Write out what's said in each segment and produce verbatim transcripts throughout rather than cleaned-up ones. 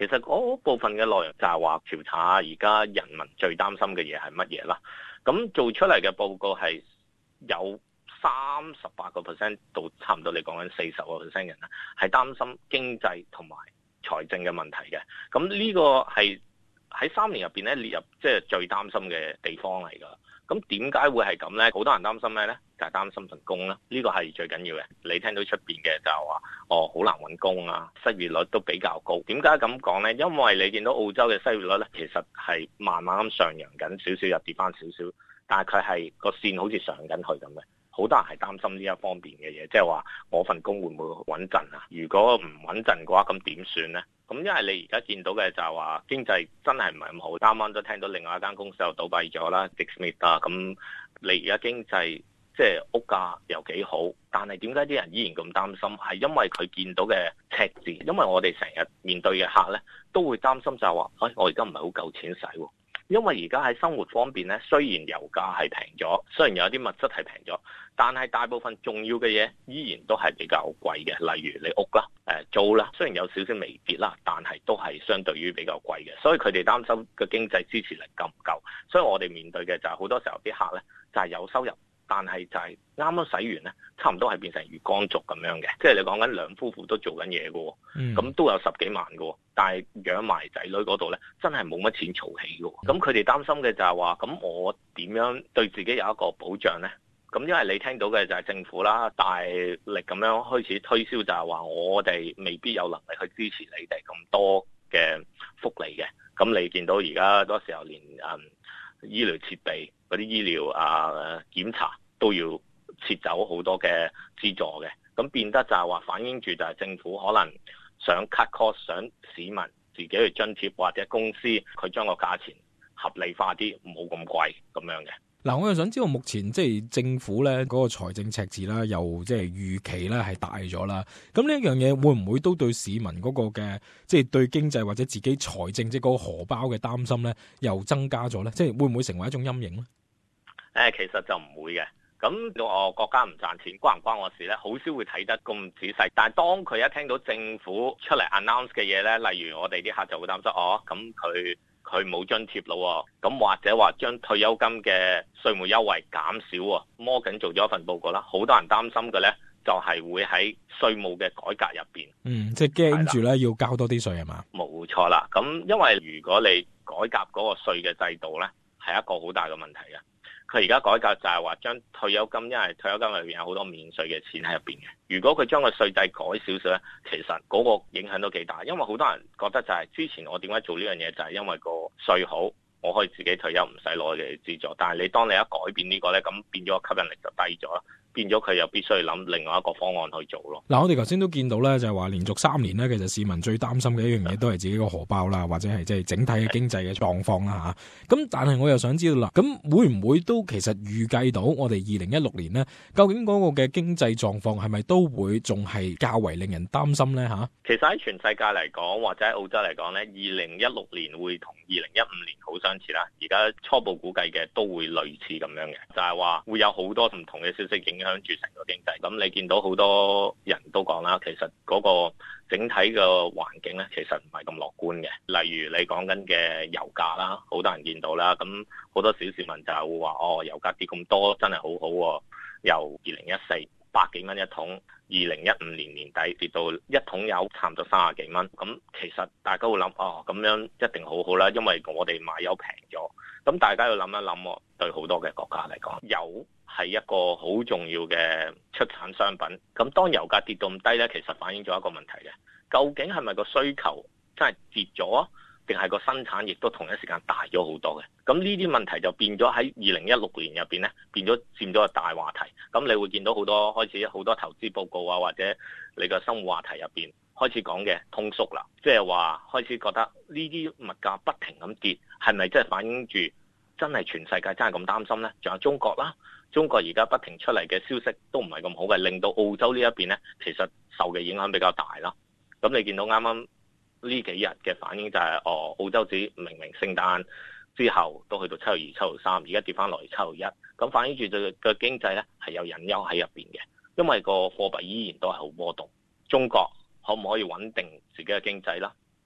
實嗰部分嘅內容就係話調查而家人民最擔心嘅嘢係乜嘢啦。咁做出嚟嘅報告係有三十八個 percent 到差唔多你講緊四十個 percent 人啦，係擔心經濟同埋財政嘅問題嘅。咁呢個係喺三年入邊咧列入即係最擔心嘅地方嚟㗎。咁點解會係咁咧？好多人擔心咩咧？就係、是、擔心份工啦。呢、這個係最緊要嘅。你聽到出邊嘅就係話，哦，好難揾工啊，失業率都比較高。點解咁講咧？因為你見到澳洲嘅失業率咧，其實係慢慢咁上揚緊，少少又跌翻少少，但係佢係個線好似上緊去咁嘅。好多人係擔心呢一方面嘅嘢，即係話我份工會唔會穩陣啊？如果唔穩陣嘅話，咁點算呢？咁因為你而家見到嘅就係話經濟真係唔係咁好，啱啱都聽到另外一間公司又倒閉咗啦 Dick Smith 啊。咁你而家經濟即係屋價又幾好，但係點解啲人依然咁擔心？係因為佢見到嘅赤字，因為我哋成日面對嘅客呢，都會擔心就係話，哎，我而家唔係好夠錢使喎。因為而家喺生活方面咧，雖然油價係平咗，雖然有啲物質係平咗，但係大部分重要嘅嘢依然都係比較貴嘅，例如你屋啦、誒租啦，雖然有少少微跌啦，但係都係相對於比較貴嘅，所以佢哋擔心個經濟支持力夠唔夠，所以我哋面對嘅就係好多時候啲客咧就係有收入，但係就係啱啱洗完咧，差唔多係變成月光族咁樣嘅，即係你講緊兩夫婦都做緊嘢嘅，咁、嗯、都有十幾萬嘅，但係養埋仔女嗰度咧，真係冇乜錢儲起嘅。咁佢哋擔心嘅就係話，咁我點樣對自己有一個保障咧？咁因為你聽到嘅就係政府啦，大力咁樣開始推銷，就係話我哋未必有能力去支持你哋咁多嘅福利嘅。咁你見到而家多時候連誒醫療設備嗰啲醫療啊檢查都要撤走好多嘅資助嘅，咁變得就係話反映住就係政府可能想 cut cost， 想市民自己去津貼，或者公司佢將個價錢合理化啲，冇咁貴咁樣嘅。 嗱，我又想知道目前即係政府咧嗰個財政赤字啦，又即係預期咧係大咗啦。咁呢一樣嘢會唔會都對市民嗰個嘅即係對經濟或者自己財政即係嗰個荷包嘅擔心咧，又增加咗咧？即係會唔會成為一種陰影咧？ 誒，其實就唔會嘅。咁我國家唔賺錢，關唔關我事咧？好少會睇得咁仔細。但係當佢一聽到政府出嚟 announce 嘅嘢咧，例如我哋啲客就會擔心，哦，咁佢。佢冇津貼咯，咁或者話將退休金嘅稅務優惠減少。摩根做咗一份報告啦，好多人擔心嘅咧就係會喺稅務嘅改革入邊，嗯， 即係驚住咧要交多啲稅係嘛？ 冇錯啦，咁因為如果你改革嗰個稅嘅制度咧，係一個好大嘅問題嘅。佢而家改革就係話將退休金，因為退休金裏邊有好多免稅嘅錢喺入邊嘅。如果佢將個稅制改少少咧，其實嗰個影響都幾大。因為好多人覺得就係之前我點解做呢樣嘢，就係因為個稅好，我可以自己退休唔使攞嘅資助。但係你當你一改變呢個咧，咁變咗個吸引力就低咗啦。變咗佢又必須要諗另外一個方案去做咯。 嗱，我哋頭先都見到咧，就係話連續三年咧，其實市民最擔心嘅一樣嘢都係自己個荷包啦，或者係即係整體嘅經濟嘅狀況啦吓。咁但係我又想知道啦，咁會唔會都其實預計到我哋二零一六年咧，究竟嗰個嘅經濟狀況係咪都會仲係較為令人擔心咧吓？ 其實喺全世界嚟講，或者喺澳洲嚟講咧，二零一六年會同二零一五年好相似啦。而家初步估計嘅都會類似咁樣嘅，就係話會有好多唔同嘅消息影響住成個經濟。咁你見到好多人都講啦，其實嗰個整體嘅環境咧，其實唔係咁樂觀嘅。例如你講緊嘅油價啦，好多人見到啦，咁好多小市民就係會話，哦，油價跌咁多，真係好好喎。由二零一四百幾蚊一桶，二零一五年年底跌到一桶油差唔多三十幾蚊。咁其實大家會諗，哦，咁樣一定好好啦，因為我哋買油平咗。咁大家要諗一諗，對好多嘅國家嚟講，油係一個好重要嘅出產商品。咁當油價跌到咁低呢，其實反映咗一個問題嘅，究竟係咪個需求真係跌咗，定係個生產亦都同一時間大咗好多嘅？咁呢啲問題就變咗喺二零一六年入邊呢，變咗佔咗個大話題。咁你會見到好多開始好多投資報告啊，或者你個生活話題入邊開始講嘅通縮啦，即係話開始覺得呢啲物價不停咁跌，係咪真係反映住真係全世界真係咁擔心呢？仲有中國啦，中國而家不停出嚟嘅消息都唔係咁好嘅，令到澳洲呢一邊呢，其實受嘅影響比較大啦。咁你見到啱啱呢幾日嘅反應就係、是，哦，澳洲指明明聖誕之後都去到七號二、七號三，而家跌翻落嚟七號一，咁反映住對個經濟呢係有隱憂喺入邊嘅，因為個貨幣依然都係好波動。中國可唔可以穩定自己嘅經濟啦？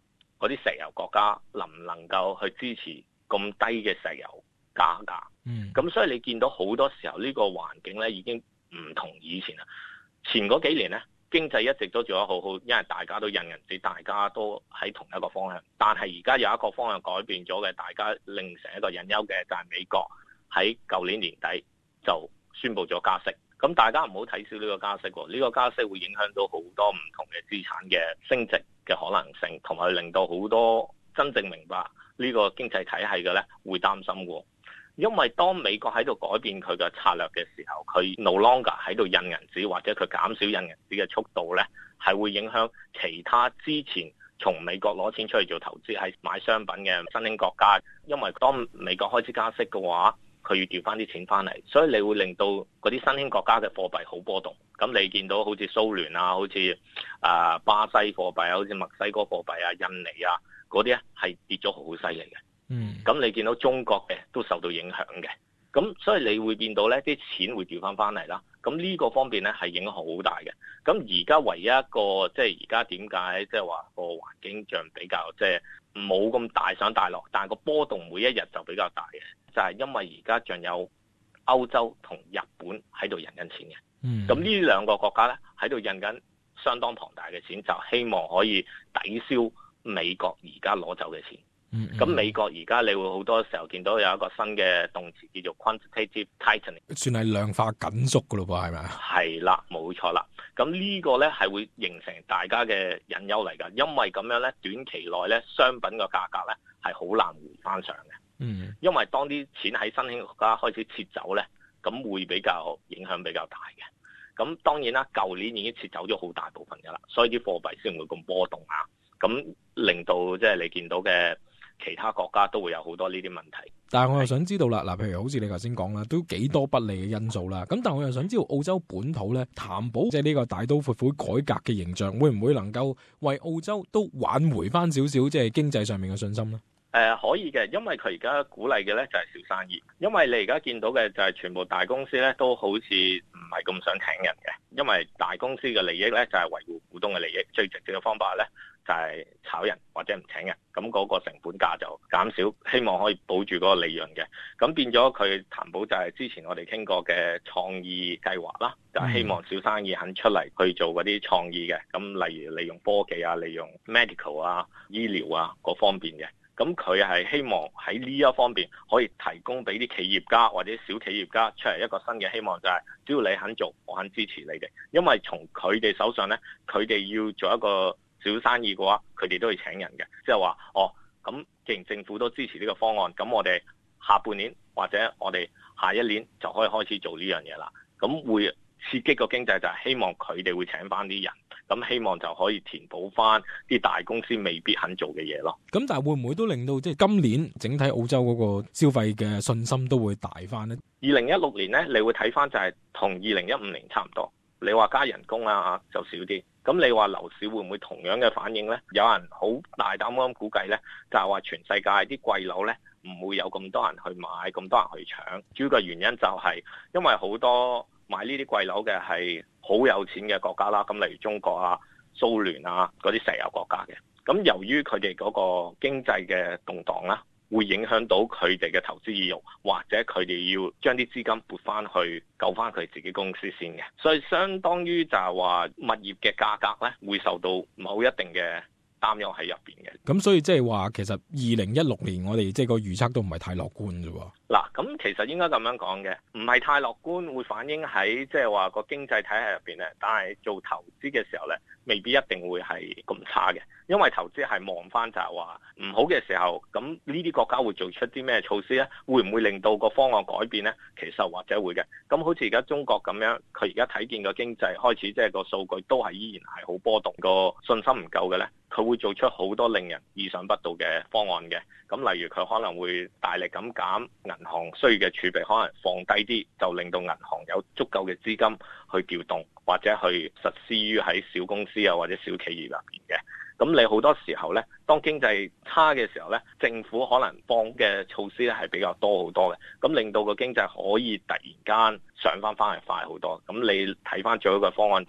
嗰啲石油國家能唔能夠去支持咁低嘅石油價格。 嗯， 咁所以你見到好多時候呢個環境咧已經唔同以前啦。前嗰幾年咧經濟一直都做得好好，因為大家都印銀紙，大家都喺同一個方向。但係而家有一個方向改變咗嘅，大家令成一個隱憂嘅就係美國喺舊年年底就宣布咗加息。咁大家唔好睇少呢個加息喎，呢個加息會影響到好多唔同嘅資產嘅升值嘅可能性，同埋令到好多真正明白呢個經濟體系嘅咧會擔心喎。因為當美國喺度改變佢嘅策略嘅時候，佢 no longer 喺度印銀紙，或者佢減少印銀紙嘅速度咧，係會影響其他之前從美國攞錢出去做投資係買商品嘅新興國家。因為當美國開始加息嘅話，佢要調翻啲錢翻嚟，所以你會令到嗰啲新興國家嘅貨幣好波動。咁你見到好似蘇聯啊，好似啊巴西貨幣啊，好似墨西哥貨幣啊、印尼啊嗰啲咧係跌咗好犀利嘅。 嗯， 咁你見到中國嘅都受到影響嘅。咁所以你會變到咧啲錢會調翻翻嚟啦。咁呢個方面咧係影響好大嘅。咁而家唯一一個即係而家點解即係話個環境上比較即係冇咁大上大落，但係個波動每一日就比較大嘅，就係因為而家仲有歐洲同日本喺度印緊錢嘅。 嗯， 咁呢兩個國家咧喺度印緊相當龐大嘅錢，就希望可以抵消美國而家攞走嘅錢。 嗯， 咁美國而家你會好多時候見到有一個新嘅動詞叫做 quantitative tightening， 算係量化緊縮噶咯噃，係咪啊？ 係啦，冇錯啦。咁呢個咧係會形成大家嘅隱憂嚟㗎，因為咁樣咧短期內咧商品個價格咧係好難回翻上嘅。 嗯， 因為當啲錢喺新興國家開始撤走咧，咁會比較影響比較大嘅。咁當然啦，舊年已經撤走咗好大部分㗎啦，所以啲貨幣先會咁波動啊。咁令到即係你見到嘅其他國家都會有好多呢啲問題。 但係我又想知道啦，嗱，譬如好似你頭先講啦，都幾多不利嘅因素啦。咁但係我又想知道澳洲本土咧，談保即係呢個大刀闊斧改革嘅形象，會唔會能夠為澳洲都挽回翻少少即係經濟上面嘅信心咧？ 誒、呃、可以嘅，因為佢而家鼓勵嘅咧就係小生意，因為你而家見到嘅就係全部大公司咧都好似唔係咁想請人嘅，因為大公司嘅利益咧就係維護股東嘅利益，最直接嘅方法咧就係炒人或者唔請人，咁嗰個成本價就減少，希望可以保住嗰個利潤嘅。咁變咗佢談保就係之前我哋傾過嘅創意計劃啦，就係希望小生意肯出嚟去做嗰啲創意嘅，咁例如利用科技啊、利用 medical 啊、醫療啊嗰方面嘅。咁佢係希望喺呢一方面可以提供俾啲企業家或者小企業家出嚟一個新嘅希望，就係只要你肯做，我肯支持你哋。因為從佢哋手上咧，佢哋要做一個小生意嘅話，佢哋都要請人嘅。即係話，哦，咁既然政府都支持呢個方案，咁我哋下半年或者我哋下一年就可以開始做呢樣嘢啦。咁會刺激個經濟，就係希望佢哋會請翻啲人。咁希望就可以填補翻啲大公司未必肯做嘅嘢咯。 咁但係會唔會都令到即係今年整體澳洲嗰個消費嘅信心都會大翻呢？ 二零一六年呢，你會睇翻就係同二零一五年差唔多。你話加人工啊就少啲。咁你話樓市會唔會同樣嘅反應呢？有人好大膽咁估計呢，就係話全世界啲貴樓呢唔會有咁多人去買，咁多人去搶。主要嘅原因就係因為好多買呢啲貴樓嘅係好有錢嘅國家啦，咁例如中國啊、蘇聯啊嗰啲石油國家嘅。咁由於佢哋嗰個經濟嘅動盪啦，會影響到佢哋嘅投資意欲，或者佢哋要將啲資金撥翻去救翻佢自己公司先嘅。所以相當於就係話物業嘅價格咧，會受到某一定嘅擔憂喺入邊嘅。 咁所以即係話，其實二零一六年我哋即係個預測都唔係太樂觀啫喎。 嗱，咁其實應該咁樣講嘅，唔係太樂觀，會反映喺即係話個經濟體系入邊咧。但係做投資嘅時候咧，未必一定會係咁差嘅，因為投資係望翻就係話唔好嘅時候，咁呢啲國家會做出啲咩措施咧？會唔會令到個方案改變咧？其實或者會嘅。咁好似而家中國咁樣，佢而家睇見個經濟開始即係個數據都係依然係好波動，個信心唔夠嘅咧，佢會做出好多令人意想不到嘅方案嘅。咁例如佢可能會大力咁減銀行需要嘅儲備，可能放低啲，就令到銀行有足夠嘅資金去調動，或者去實施於喺小公司啊或者小企業入邊嘅。咁你好多時候呢，當經濟差嘅時候呢，政府可能幫嘅措施咧係比較多好多嘅，咁令到個經濟可以突然間上翻翻係快好多。咁你睇翻最後一個方案就係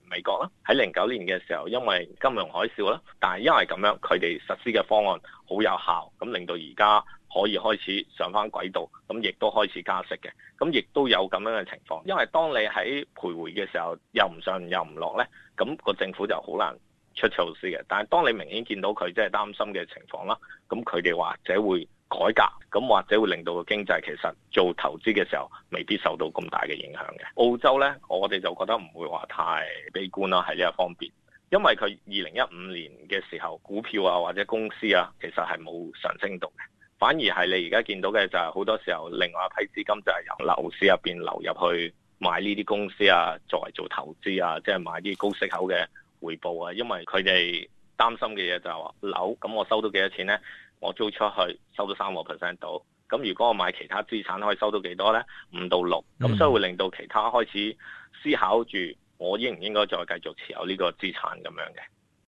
美國啦。喺零九年嘅時候，因為金融海嘯啦，但係因為咁樣，佢哋實施嘅方案好有效，咁令到而家可以開始上翻軌道，咁亦都開始加息嘅，咁亦都有咁樣嘅情況。因為當你喺徘徊嘅時候，又唔上又唔落呢，咁個政府就好難出措施嘅。但係當你明顯見到佢即係擔心嘅情況啦，咁佢哋或者會改革，咁或者會令到個經濟其實做投資嘅時候未必受到咁大嘅影響嘅。澳洲呢，我哋就覺得唔會話太悲觀啦，喺呢一方面，因為佢二零一五年嘅時候股票啊或者公司啊，其實係冇上升到嘅。反而係你而家見到嘅就係好多時候，另外一批資金就係由樓市入邊流入去買呢啲公司啊，作為做投資啊，即係買啲高息口嘅回報啊。因為佢哋擔心嘅嘢就係話樓，咁我收到幾多錢呢？我租出去收到三個 percent 到。咁如果我買其他資產可以收到幾多呢？五到六。咁所以會令到其他開始思考住，我應唔應該再繼續持有呢個資產咁樣嘅。